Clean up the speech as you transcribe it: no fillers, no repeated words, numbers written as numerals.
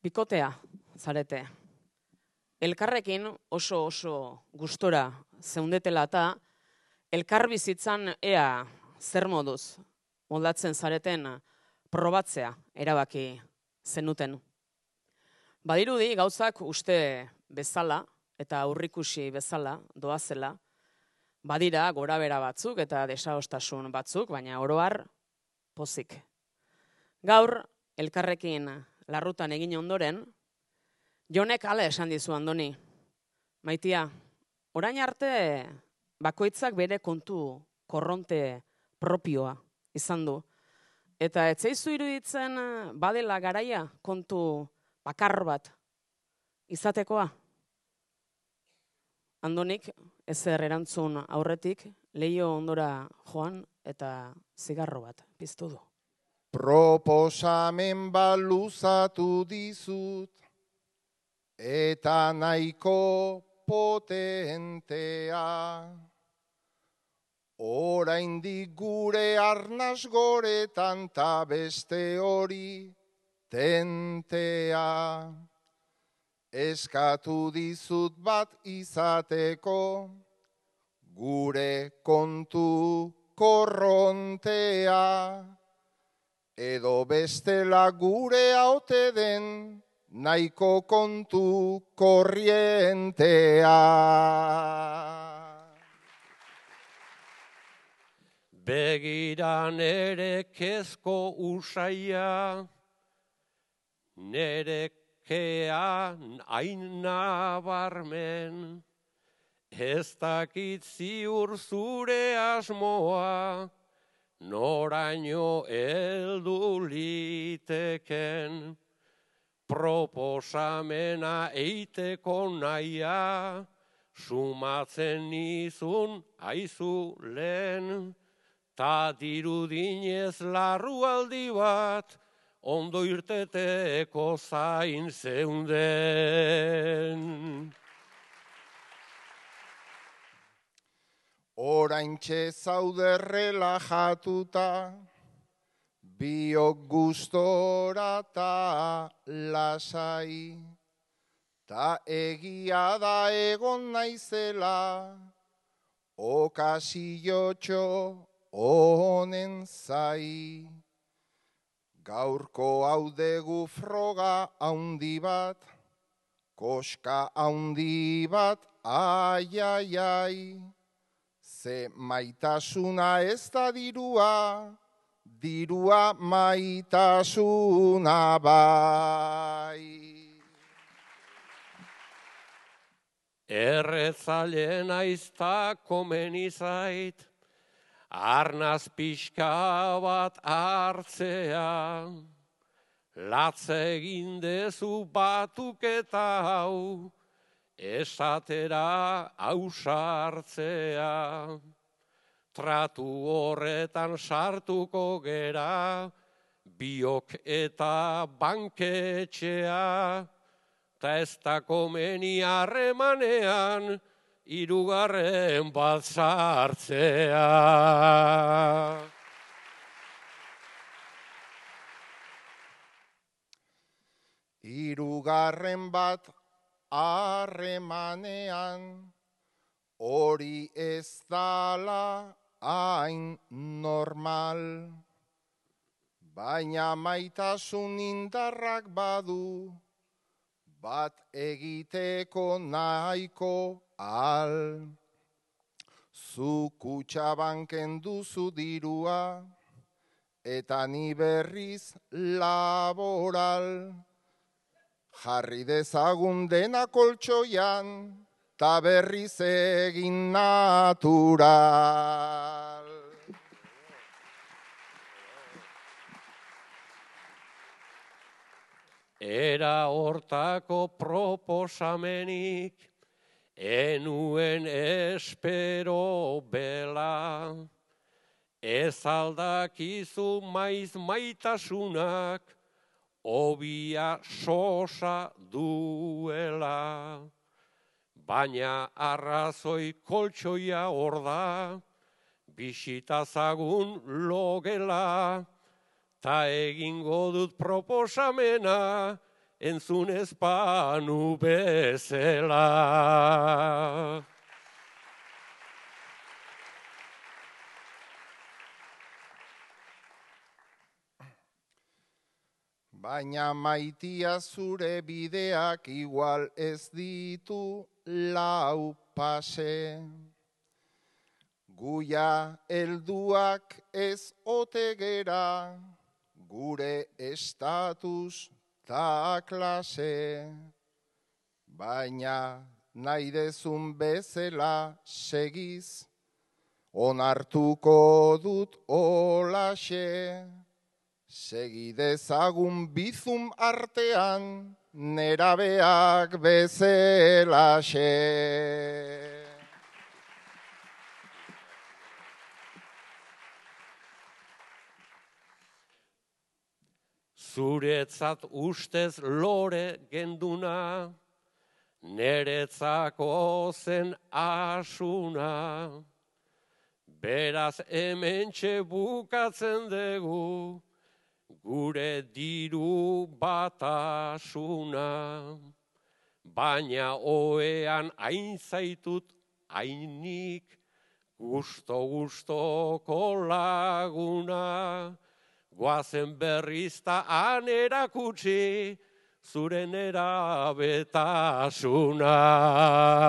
Bikotea, zarete. Elkarrekin oso gustora zeundetela eta elkar bizitzan ea zer moduz moldatzen zareten probatzea erabaki zenuten. Badirudi gauzak uste bezala eta aurrikusi bezala doazela, badira gorabehera batzuk eta desadostasun batzuk, baina oro har pozik. Gaur elkarrekin larrutan egin ondoren, Jonek hala esan dizu Andoni. Maitia, orain arte bakoitzak bere kontu korronte propioa izan du. Eta ez zaizu iruditzen badela garaia kontu bakar bat izatekoa? Andonik ezer erantzun aurretik leiho ondora joan eta zigarro bat piztu du. Proposamen bat luzatu dizut, eta nahiko potentea. Oraindik gure arnas goretan ta beste hori tentea. Eskatu dizut bat izateko, gure kontu korrontea. Edo bestela gure haute den, nahiko kontu korrientea. Begira nere kezko usaia, nere kean hain nabarmen, ez dakit ziur zure asmoa, noraino heldu liteken. Proposamena eiteko naia, sumatzen nizun aizu lehen, ta dirudinez larrualdi bat, ondo irteteko zain zeunden. Oraintxe zaude relajatuta, biok gustora ta lasai, ta egia da egon naizela, okasiotxo honen zai. Gaurko hau degu froga haundi bat, koska haundi bat, ai, ai, ai. Ze maitasuna ez da dirua, dirua maitasuna bai. Erretzaileen aizta komeni zait, arnaz pixka bat hartzea, latze egin dezu batuketa hau, esatera ausartzea. Tratu horretan sartuko gera, biok eta banketxea, ta ez da komeni harremanean, hirugarren bat sartzea. Hirugarren bat harremanean, hori ez dala hain normal. Baina maitasun indarrak badu, bat egiteko nahiko al. Zu kutxabanken duzu dirua, eta ni berriz laboral. Jarri dezagun dena koltxoian, ta berriz egin natural. Era hortako proposamenik, enuen espero bela, ez aldakizu maiz maitasunak, obia sosa duela. Baina arrazoi koltxoia hor da, bisitazagun logela, ta egingo dut proposamena, entzun ezpanu bezela. Baina maitia zure bideak igual ez ditu lau pase. Guia helduak ez ote gera, gure estatus ta klase. Baina nahi dezun bezala segiz, onartuko dut olaxe. Segi dezagun bizum artean, nerabeak bezelaxe. Zuretzat ustez lore genduna, neretzako zen asuna. Beraz hementxe bukatzen dugu, gure diru batasuna. Baina oean hain zaitut hainik, gusto-gustoko laguna. Goazen berrizta han erakutsi, zure nerabetasuna.